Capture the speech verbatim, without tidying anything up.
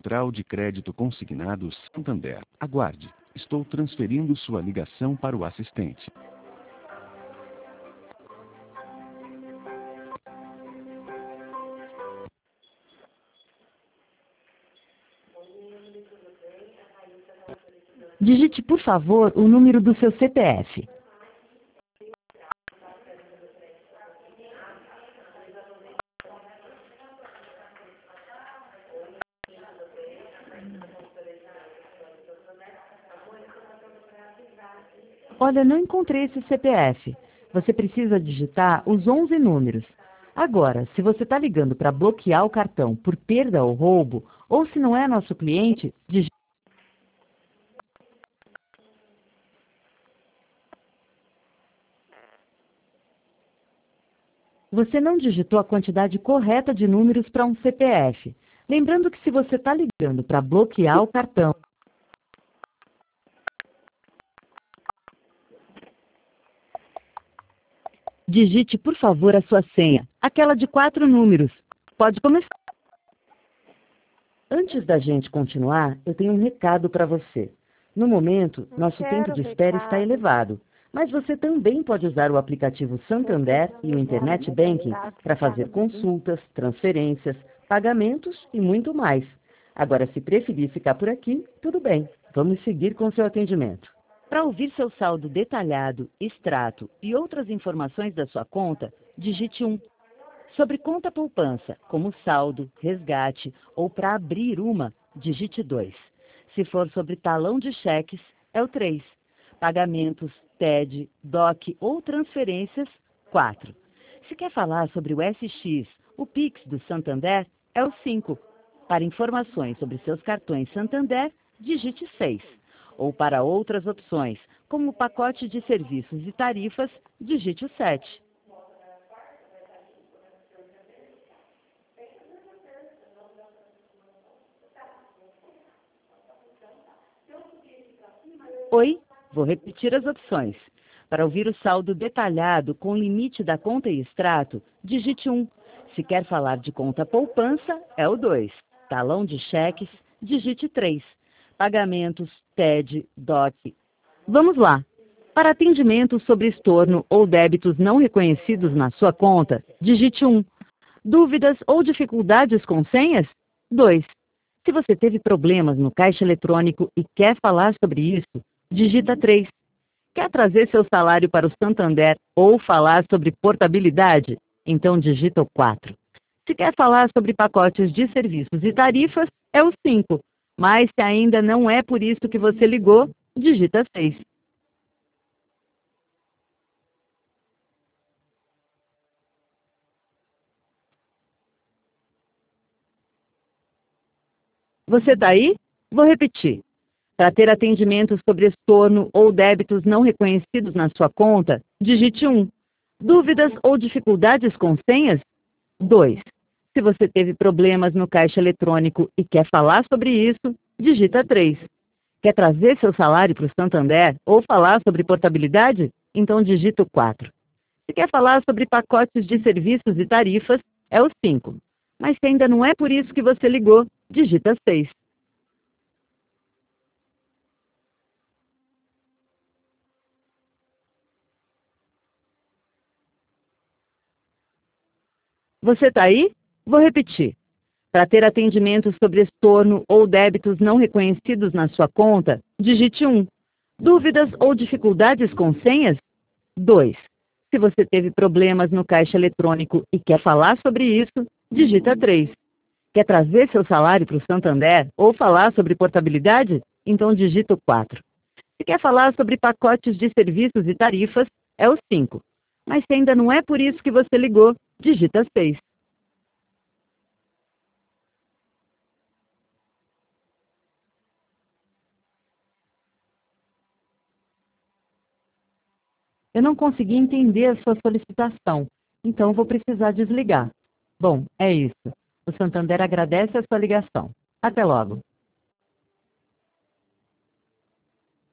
Central de Crédito Consignado Santander. Aguarde. Estou transferindo sua ligação para o assistente. Digite, por favor, o número do seu C P F. Olha, não encontrei esse C P F. Você precisa digitar os onze números. Agora, se você está ligando para bloquear o cartão por perda ou roubo, ou se não é nosso cliente, digite. Você não digitou a quantidade correta de números para um C P F. Lembrando que se você está ligando para bloquear o cartão, digite, por favor, a sua senha, aquela de quatro números. Pode começar. Antes da gente continuar, eu tenho um recado para você. No momento, nosso tempo de espera está elevado, mas você também pode usar o aplicativo Santander e o Internet Banking para fazer consultas, transferências, pagamentos e muito mais. Agora, se preferir ficar por aqui, tudo bem. Vamos seguir com seu atendimento. Para ouvir seu saldo detalhado, extrato e outras informações da sua conta, digite um. Sobre conta poupança, como saldo, resgate ou para abrir uma, digite dois. Se for sobre talão de cheques, é o três. Pagamentos, T E D, D O C ou transferências, quatro. Se quer falar sobre o S X, o Pix do Santander, é o cinco. Para informações sobre seus cartões Santander, digite seis. Ou para outras opções, como o pacote de serviços e tarifas, digite o sete. Oi, vou repetir as opções. Para ouvir o saldo detalhado com limite da conta e extrato, digite um. Se quer falar de conta poupança, é o dois. Talão de cheques, digite três. Pagamentos, T E D, D O C. Vamos lá. Para atendimento sobre estorno ou débitos não reconhecidos na sua conta, digite um. Dúvidas ou dificuldades com senhas? dois. Se você teve problemas no caixa eletrônico e quer falar sobre isso, digita três. Quer trazer seu salário para o Santander ou falar sobre portabilidade? Então digita o quatro. Se quer falar sobre pacotes de serviços e tarifas, é o cinco. Mas se ainda não é por isso que você ligou, digita seis. Você está aí? Vou repetir. Para ter atendimento sobre estorno ou débitos não reconhecidos na sua conta, digite um. Dúvidas ou dificuldades com senhas? dois. Se você teve problemas no caixa eletrônico e quer falar sobre isso, digita três. Quer trazer seu salário para o Santander ou falar sobre portabilidade? Então digita o quatro. Se quer falar sobre pacotes de serviços e tarifas, é o cinco. Mas se ainda não é por isso que você ligou, digita seis. Você está aí? Vou repetir. Para ter atendimento sobre estorno ou débitos não reconhecidos na sua conta, digite um. Dúvidas ou dificuldades com senhas? dois. Se você teve problemas no caixa eletrônico e quer falar sobre isso, digita três. Quer trazer seu salário para o Santander ou falar sobre portabilidade? Então digita o quatro. Se quer falar sobre pacotes de serviços e tarifas, é o cinco. Mas se ainda não é por isso que você ligou, digita seis. Eu não consegui entender a sua solicitação, então vou precisar desligar. Bom, é isso. O Santander agradece a sua ligação. Até logo.